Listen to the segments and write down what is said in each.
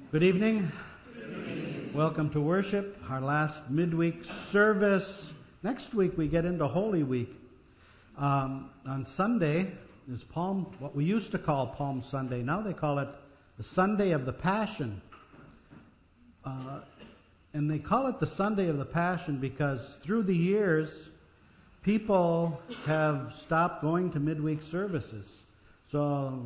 Good evening. Welcome to worship, our last midweek service. Next week we get into Holy Week. On Sunday is what we used to call Palm Sunday. Now they call it the Sunday of the Passion. And they call it the Sunday of the Passion because through the years, people have stopped going to midweek services. So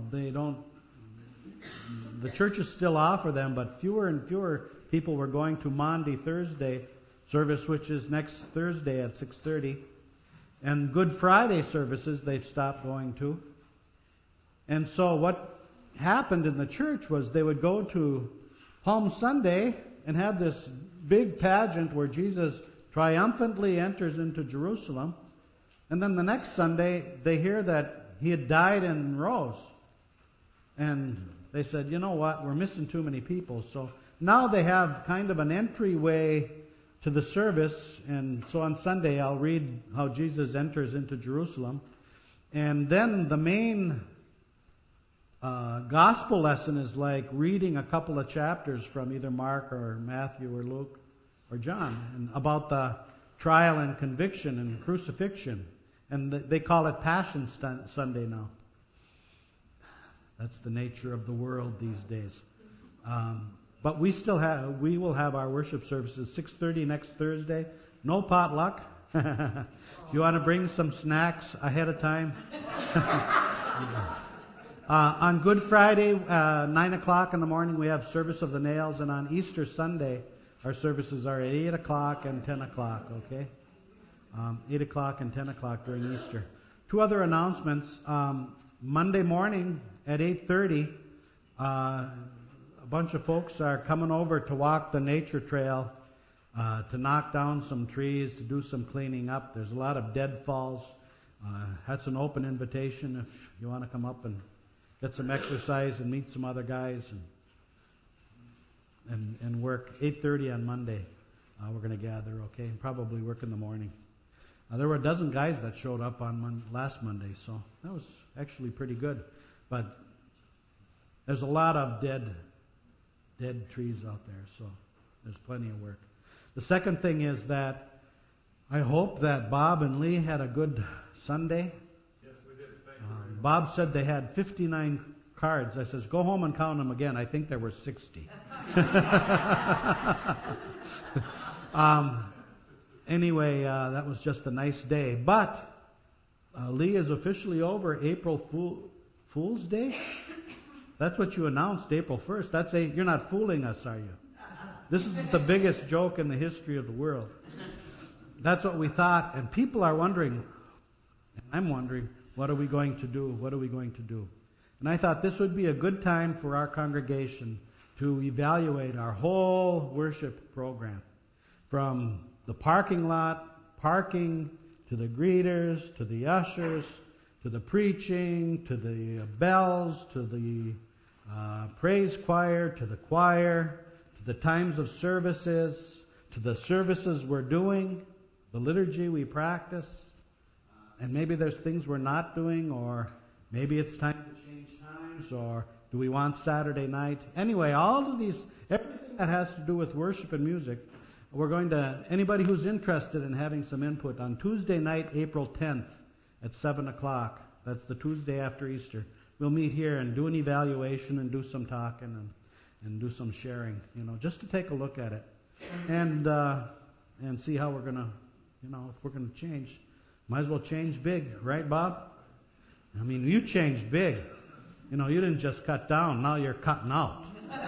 the churches still offer them, but fewer and fewer people were going to Maundy Thursday service, which is next Thursday at 6:30. And Good Friday services they've stopped going to. And so what happened in the church was they would go to Palm Sunday and have this big pageant where Jesus triumphantly enters into Jerusalem. And then the next Sunday they hear that he had died and rose. And they said, you know what, we're missing too many people. So now they have kind of an entryway to the service. And so on Sunday I'll read how Jesus enters into Jerusalem. And then the main gospel lesson is like reading a couple of chapters from either Mark or Matthew or Luke or John and about the trial and conviction and crucifixion. And they call it Passion Sunday now. That's the nature of the world these days. But we will have our worship services 6:30 next Thursday. No potluck. If you want to bring some snacks ahead of time. On Good Friday, 9 o'clock in the morning, we have Service of the Nails. And on Easter Sunday, our services are at 8 o'clock and 10 o'clock, okay? 8 o'clock and 10 o'clock during Easter. Two other announcements. Monday morning at 8:30, a bunch of folks are coming over to walk the nature trail, to knock down some trees, to do some cleaning up. There's a lot of deadfalls. That's an open invitation if you want to come up and get some exercise and meet some other guys and work. 8:30 on Monday, we're going to gather, okay? And probably work in the morning. There were a dozen guys that showed up on last Monday, so that was actually pretty good. But there's a lot of dead trees out there, so there's plenty of work. The second thing is that I hope that Bob and Lee had a good Sunday. Yes, we did. Thank you. Bob said they had 59 cards. I says, go home and count them again. I think there were 60. Anyway, that was just a nice day. But Lee is officially over April Fool's Day. That's what you announced April 1st. You're not fooling us, are you? This is the biggest joke in the history of the world. That's what we thought. And people are wondering, and I'm wondering, what are we going to do? What are we going to do? And I thought this would be a good time for our congregation to evaluate our whole worship program. From the parking lot, parking, to the greeters, to the ushers, to the preaching, to the bells, to the praise choir, to the choir, to the times of services, to the services we're doing, the liturgy we practice, and maybe there's things we're not doing, or maybe it's time to change times, or do we want Saturday night? Anyway, everything that has to do with worship and music, anybody who's interested in having some input, on Tuesday night, April 10th at 7 o'clock, that's the Tuesday after Easter, we'll meet here and do an evaluation and do some talking and do some sharing, just to take a look at it and see how we're going to, if we're going to change. Might as well change big, right, Bob? I mean, you changed big. You didn't just cut down, now you're cutting out.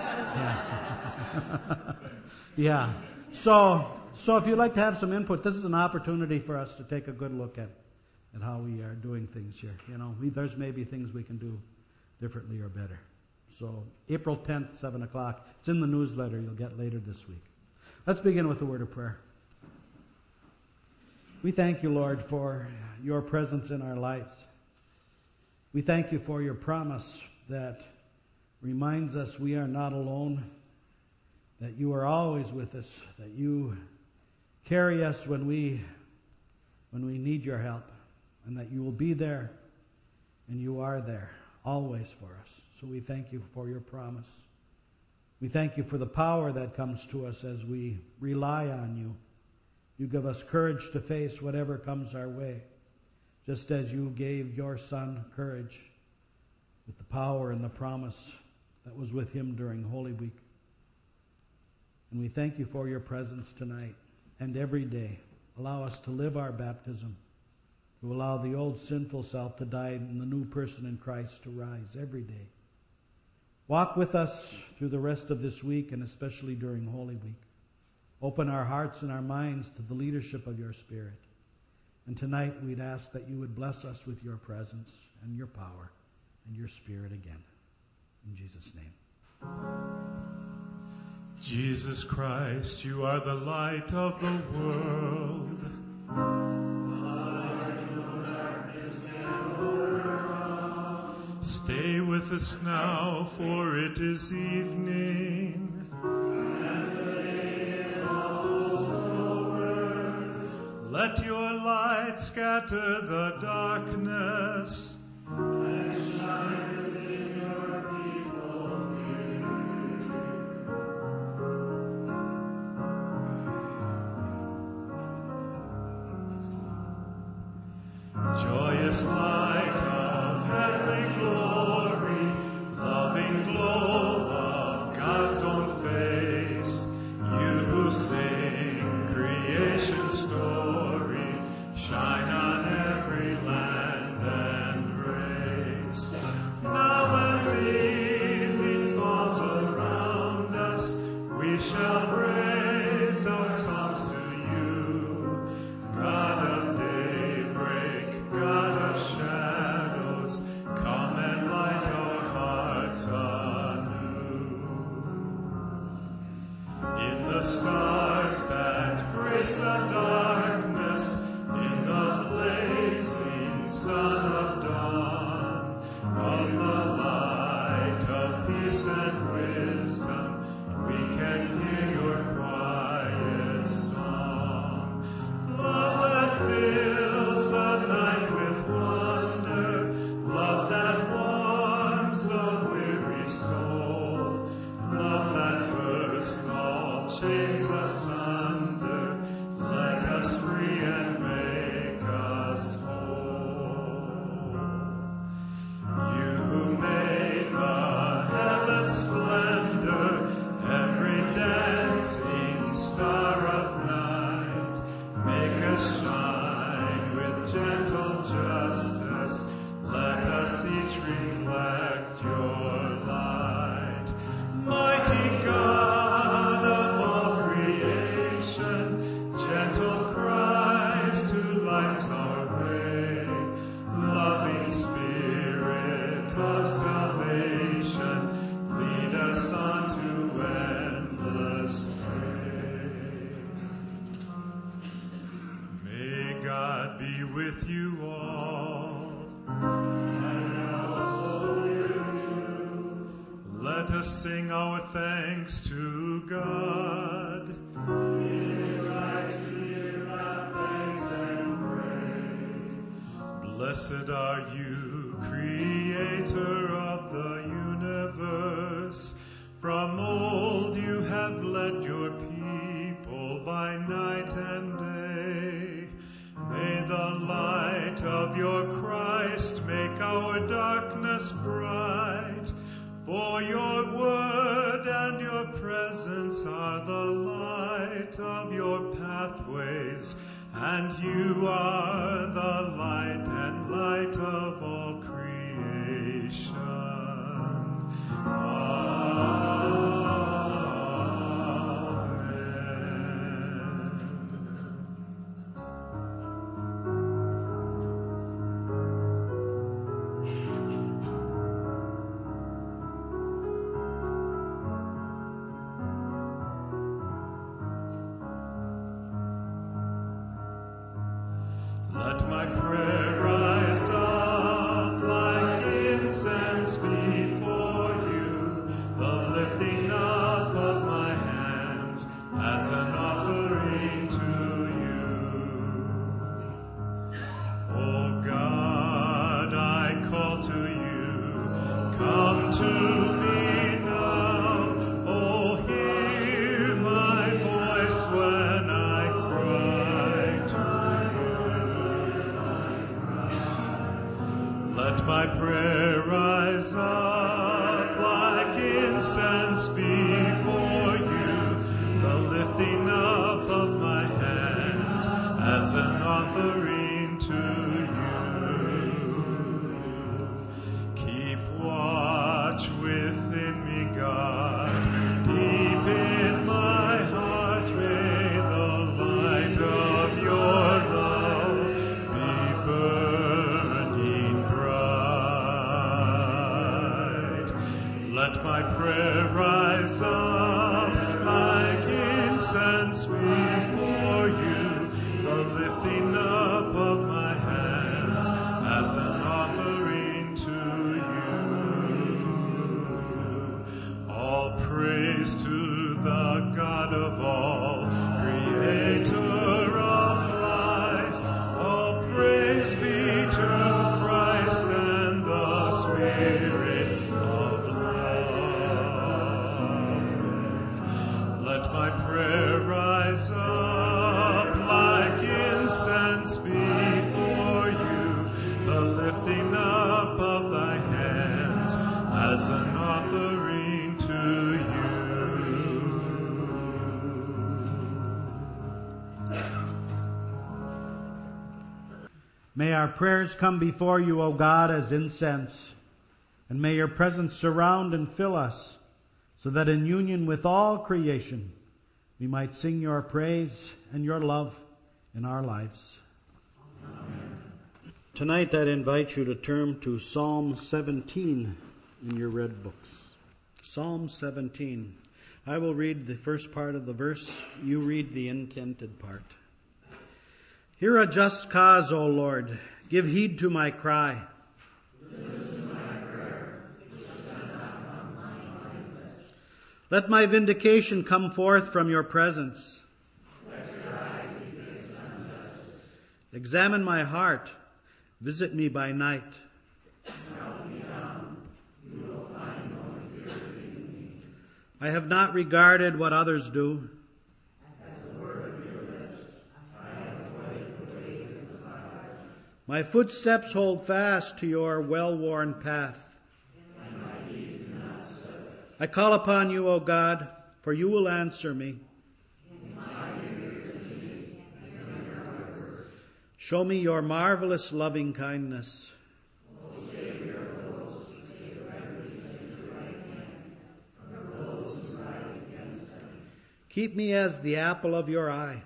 Yeah. Yeah. So if you'd like to have some input, this is an opportunity for us to take a good look at how we are doing things here. There's maybe things we can do differently or better. So April 10th, 7 o'clock. It's in the newsletter you'll get later this week. Let's begin with a word of prayer. We thank you, Lord, for your presence in our lives. We thank you for your promise that reminds us we are not alone, that you are always with us, that you carry us when we need your help, and that you will be there, and you are there always for us. So we thank you for your promise. We thank you for the power that comes to us as we rely on you. You give us courage to face whatever comes our way, just as you gave your Son courage with the power and the promise that was with him during Holy Week. And we thank you for your presence tonight and every day. Allow us to live our baptism, to allow the old sinful self to die and the new person in Christ to rise every day. Walk with us through the rest of this week and especially during Holy Week. Open our hearts and our minds to the leadership of your Spirit. And tonight we'd ask that you would bless us with your presence and your power and your Spirit again. In Jesus' name. Jesus Christ, you are the light of the world. Stay with us now, for it is evening. And the day is almost over. Let your light scatter the darkness. And shine within your people here. Joyous light of heavenly glory, loving glow of God's own face, you who sing creation's story, shine on every land and race. Now as evening falls around us, we shall raise our songs to you, God of daybreak, God of shadows, come and light our hearts anew. In the stars that grace the darkness, in the blazing sun of dawn, of the light of peace and wisdom, we can hear your quiet song. Love that fills the night with wonder, love that warms the weary soul, love that bursts all chains asunder, let us free and make us whole. You who made the heaven's splendor, every dancing star of night, make us shine with gentle justice, let us each reflect your light. Mighty God of all creation, gentle Christ who lights our way, loving Spirit of salvation, lead us on to endless way. May God be with you all. And also with you. Let us sing our thanks to God. It is right to give God thanks and praise. Blessed are you, Creator of the universe. From old you have led your people by night and day. May the light of your Christ make our darkness bright. For your word and your presence are the light of your pathways, and you are the light and light of all creation. Let my prayer rise up like incense before you, before you the lifting up of my hands as an offering to you. Keep watch within me, God, deep in my heart. May the light of your love be burning bright. Let my prayer rise up like incense before you, the lifting up of my hands as an offering to you. All praise to the God of all, creator of life. All praise be to Christ and the Spirit of love. Let my prayer rise up like incense before you, the lifting up of thy hands as an offering to you. May our prayers come before you, O God, as incense, and may your presence surround and fill us, so that in union with all creation we might sing your praise and your love in our lives. Amen. Tonight I'd invite you to turn to Psalm 17 in your red books. Psalm 17. I will read the first part of the verse. You read the intended part. Hear a just cause, O Lord. Give heed to my cry. Let my vindication come forth from your presence. Examine my heart. Visit me by night. I have not regarded what others do. My footsteps hold fast to your well-worn path. I call upon you, O God, for you will answer me. Show me your marvelous loving kindness. Keep me as the apple of your eye.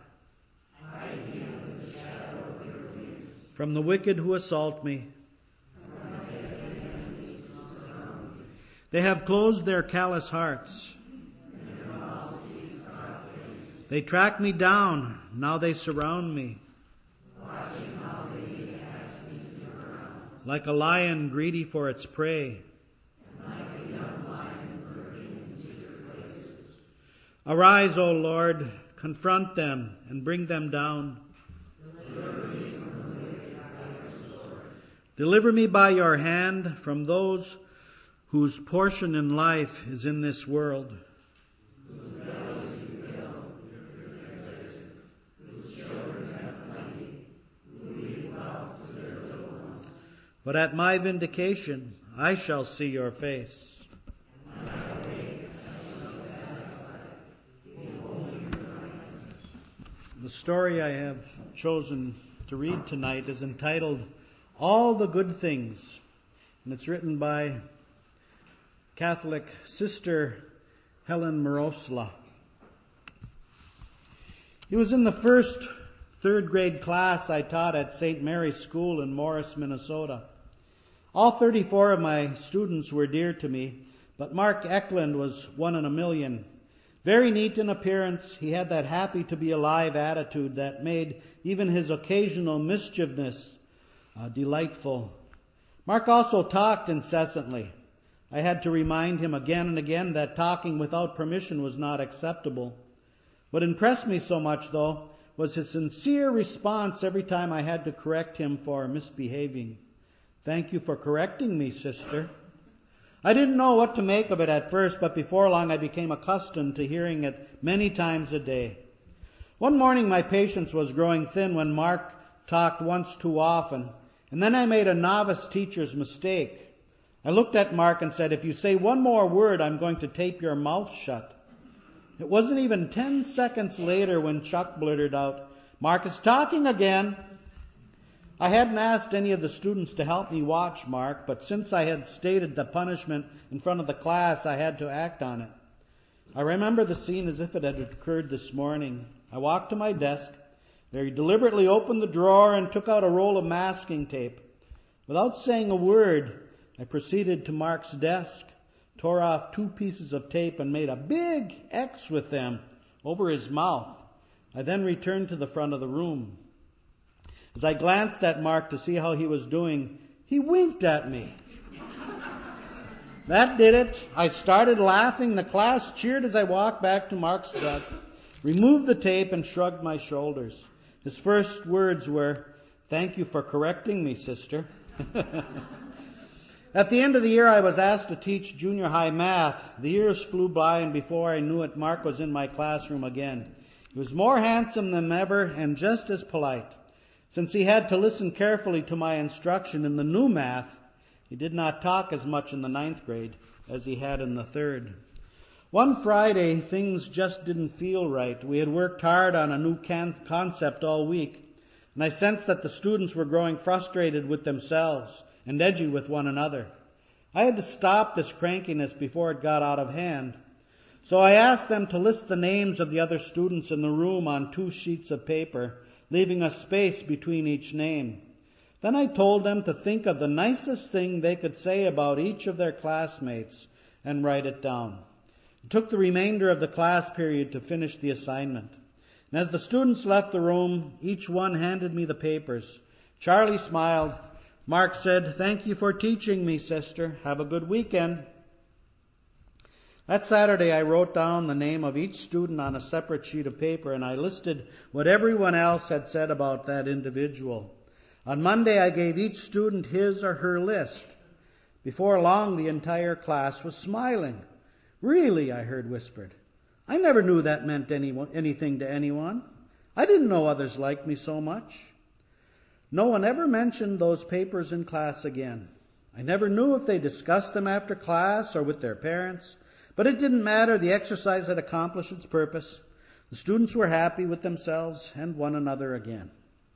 From the wicked who assault me. They have closed their callous hearts. They track me down, now they surround me. Like a lion greedy for its prey. Arise, O Lord, confront them and bring them down. Deliver me by your hand from those whose portion in life is in this world. But at my vindication I shall see your face. The story I have chosen to read tonight is entitled All the Good Things, and it's written by Catholic Sister Helen Marosla. It was in the third grade class I taught at St. Mary's School in Morris, Minnesota. All 34 of my students were dear to me, but Mark Eklund was one in a million. Very neat in appearance, he had that happy to be alive attitude that made even his occasional mischievousness delightful. Mark also talked incessantly. I had to remind him again and again that talking without permission was not acceptable. What impressed me so much, though, was his sincere response every time I had to correct him for misbehaving. Thank you for correcting me, sister. I didn't know what to make of it at first, but before long I became accustomed to hearing it many times a day. One morning my patience was growing thin when Mark talked once too often, and then I made a novice teacher's mistake. I looked at Mark and said, "If you say one more word, I'm going to tape your mouth shut." It wasn't even 10 seconds later when Chuck blurted out, "Mark is talking again." I hadn't asked any of the students to help me watch Mark, but since I had stated the punishment in front of the class, I had to act on it. I remember the scene as if it had occurred this morning. I walked to my desk, very deliberately opened the drawer and took out a roll of masking tape. Without saying a word, I proceeded to Mark's desk, tore off 2 pieces of tape and made a big X with them over his mouth. I then returned to the front of the room. As I glanced at Mark to see how he was doing, he winked at me. That did it. I started laughing. The class cheered as I walked back to Mark's desk, removed the tape, and shrugged my shoulders. His first words were, "Thank you for correcting me, sister." At the end of the year, I was asked to teach junior high math. The years flew by, and before I knew it, Mark was in my classroom again. He was more handsome than ever and just as polite. Since he had to listen carefully to my instruction in the new math, he did not talk as much in the 9th grade as he had in the 3rd. One Friday, things just didn't feel right. We had worked hard on a new concept all week, and I sensed that the students were growing frustrated with themselves and edgy with one another. I had to stop this crankiness before it got out of hand. So I asked them to list the names of the other students in the room on 2 sheets of paper, leaving a space between each name. Then I told them to think of the nicest thing they could say about each of their classmates and write it down. It took the remainder of the class period to finish the assignment. And as the students left the room, each one handed me the papers. Charlie smiled. Mark said, "Thank you for teaching me, sister. Have a good weekend." That Saturday, I wrote down the name of each student on a separate sheet of paper, and I listed what everyone else had said about that individual. On Monday, I gave each student his or her list. Before long, the entire class was smiling. "Really," I heard whispered. "I never knew that meant anything to anyone. I didn't know others liked me so much." No one ever mentioned those papers in class again. I never knew if they discussed them after class or with their parents. But it didn't matter. The exercise had accomplished its purpose. The students were happy with themselves and one another again.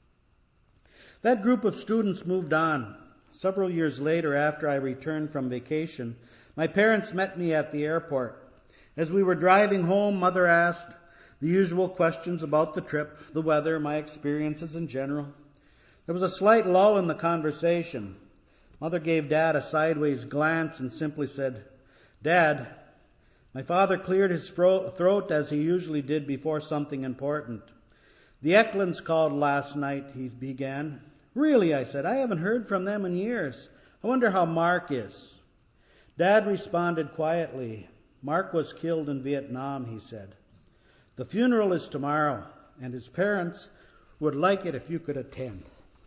That group of students moved on. Several years later, after I returned from vacation, my parents met me at the airport. As we were driving home, Mother asked the usual questions about the trip, the weather, my experiences in general. There was a slight lull in the conversation. Mother gave Dad a sideways glance and simply said, "Dad," my father cleared his throat as he usually did before something important. "The Eklunds called last night," he began. "Really," I said, "I haven't heard from them in years. I wonder how Mark is." Dad responded quietly. "Mark was killed in Vietnam," he said. "The funeral is tomorrow, and his parents would like it if you could attend."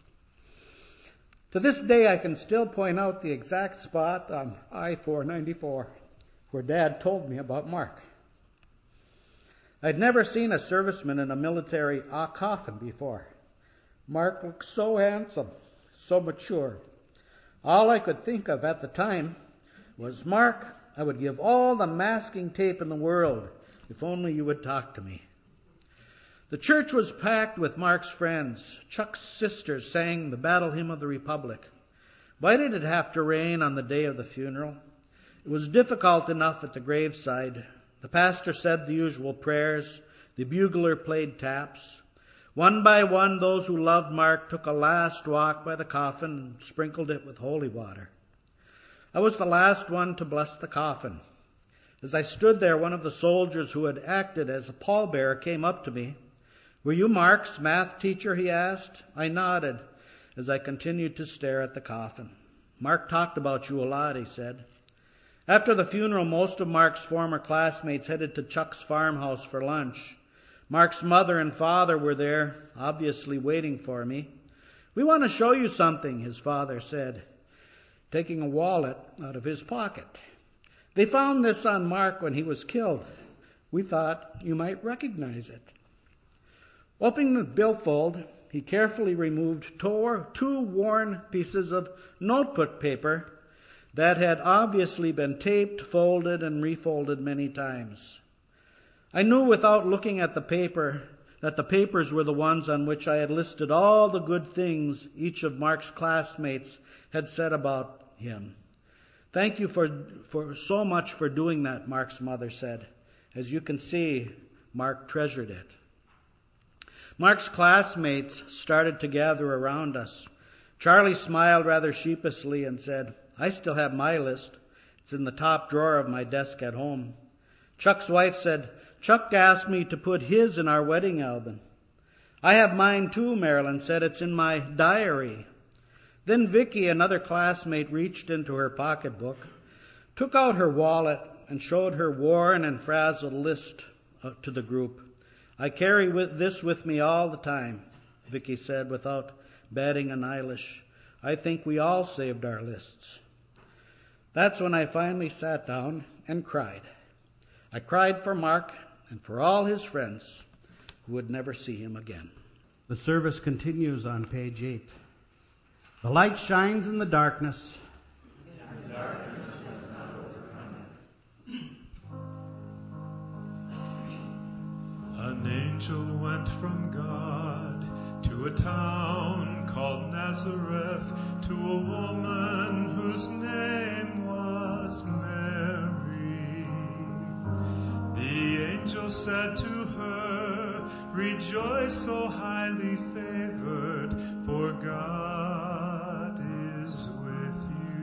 To this day, I can still point out the exact spot on I-494 where Dad told me about Mark. I'd never seen a serviceman in a military coffin before. Mark looked so handsome, so mature. All I could think of at the time was, "Mark, I would give all the masking tape in the world if only you would talk to me." The church was packed with Mark's friends. Chuck's sisters sang the Battle Hymn of the Republic. Why did it have to rain on the day of the funeral? It was difficult enough at the graveside. The pastor said the usual prayers. The bugler played taps. One by one, those who loved Mark took a last walk by the coffin and sprinkled it with holy water. I was the last one to bless the coffin. As I stood there, one of the soldiers who had acted as a pallbearer came up to me. "Were you Mark's math teacher?" he asked. I nodded as I continued to stare at the coffin. "Mark talked about you a lot," he said. After the funeral, most of Mark's former classmates headed to Chuck's farmhouse for lunch. Mark's mother and father were there, obviously waiting for me. "We want to show you something," his father said, taking a wallet out of his pocket. "They found this on Mark when he was killed. We thought you might recognize it." Opening the billfold, he carefully removed 2 worn pieces of notebook paper. that had obviously been taped, folded, and refolded many times. I knew without looking at the paper that the papers were the ones on which I had listed all the good things each of Mark's classmates had said about him. Thank you for so much for doing that, Mark's mother said. As you can see, Mark treasured it. Mark's classmates started to gather around us. Charlie smiled rather sheepishly and said, I still have my list. It's in the top drawer of my desk at home. Chuck's wife said, Chuck asked me to put his in our wedding album. I have mine too, Marilyn said. It's in my diary. Then Vicky, another classmate, reached into her pocketbook, took out her wallet, and showed her worn and frazzled list to the group. I carry this with me all the time, Vicky said without batting an eyelash. I think we all saved our lists. That's when I finally sat down and cried. I cried for Mark and for all his friends who would never see him again. The service continues on page 8. The light shines in the darkness. And the darkness has not overcome it. An angel went from God to a town called Nazareth, to a woman whose name was Mary. The angel said to her, Rejoice, O highly favored, for God is with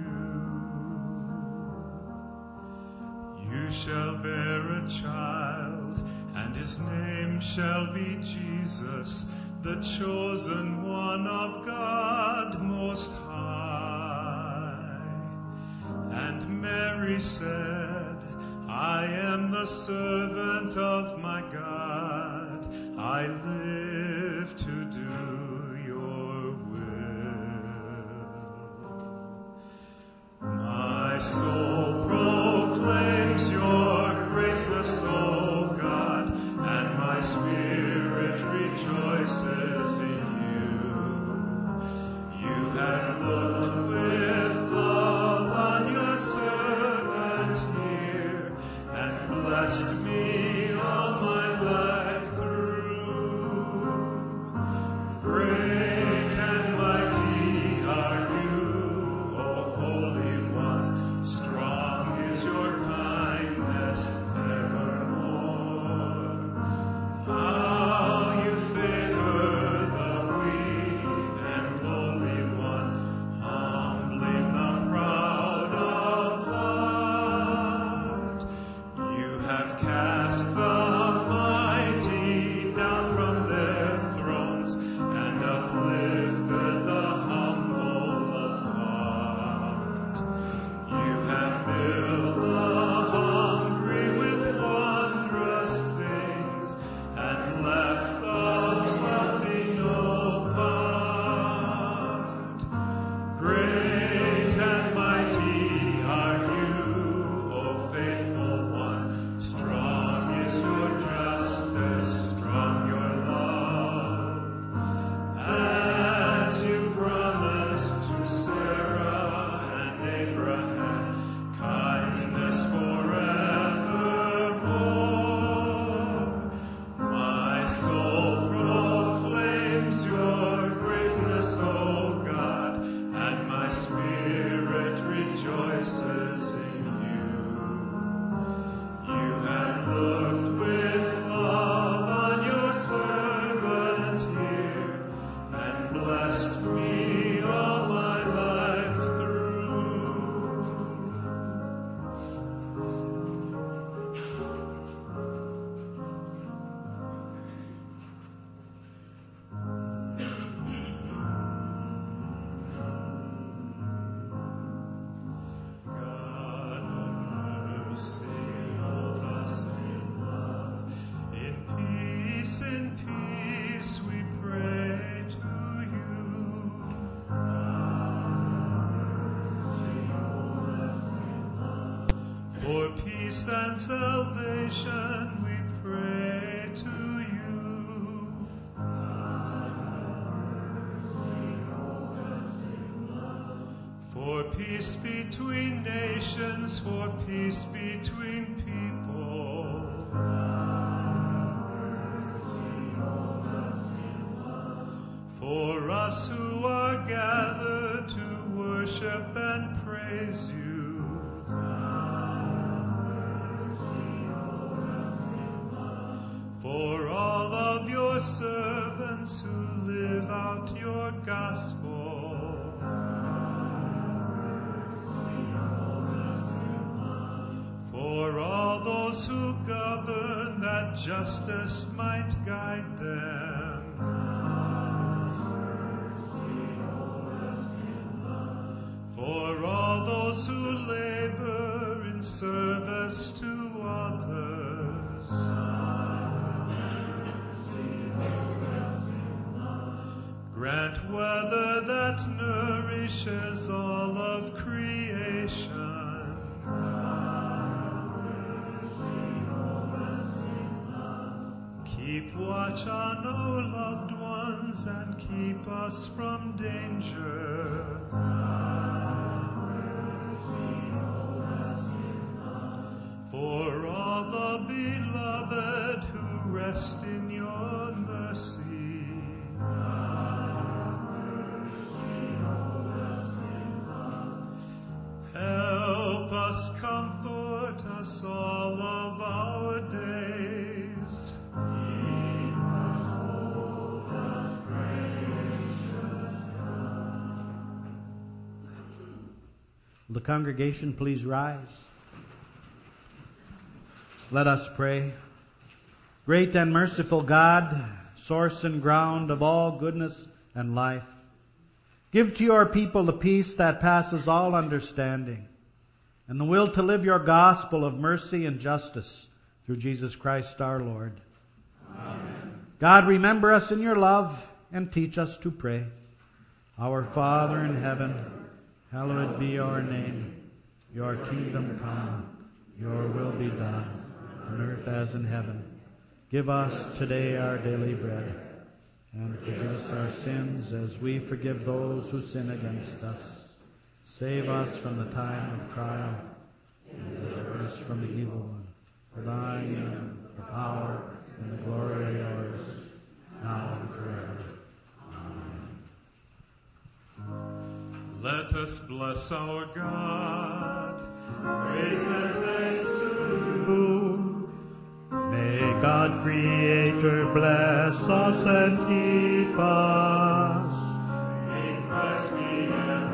you. You shall bear a child, and his name shall be Jesus, the chosen one of God Most High. And Mary said, I am the servant of my God. I live to do your will. My soul proclaims your greatness, O God, and my spirit rejoices in you. You have looked with love on your servant here, and blessed me all my life through. Great and mighty are you, O Holy One. Strong is your kindness evermore. How you favor the weak and lowly one, humbling the proud of heart. You have cast the mighty down from their thrones and uplifted the humble of heart. You have filled the hungry with wondrous things and left the wealthy no part. Great and mighty are you, O faithful one. Strong is your justice, strong your love. As you promised to Sarah and Abraham, kindness forevermore. My soul proclaims your greatness, O God, and my spirit rejoices in you. You have looked with love on your servant here, and blessed me all my life through. God of mercy, hold us in love. In peace we pray to you. For peace and salvation we pray to you. For peace peace between nations, for peace between people. For us who are gathered to worship and praise you. For all of your servants who live out your gospel. For all those who govern, that justice might guide them. For all those who labor in service to others. Grant weather that nourishes all of creation. Keep watch on our loved ones and keep us from danger. For all the beloved who rest in your mercy. Help us, comfort us all of our days. Will the congregation please rise? Let us pray. Great and merciful God, source and ground of all goodness and life, give to your people the peace that passes all understanding, and the will to live your gospel of mercy and justice through Jesus Christ our Lord. Amen. God, remember us in your love and teach us to pray. Our Father in heaven, hallowed be your name. Your kingdom come, your will be done, on earth as in heaven. Give us today our daily bread, and forgive us our sins as we forgive those who sin against us. Save us from the time of trial, and deliver us from the evil one. For thine is the power and the glory are yours, now and forever. Amen. Let us bless our God. Praise and thanks to you. May God Creator bless us and keep us. May Christ be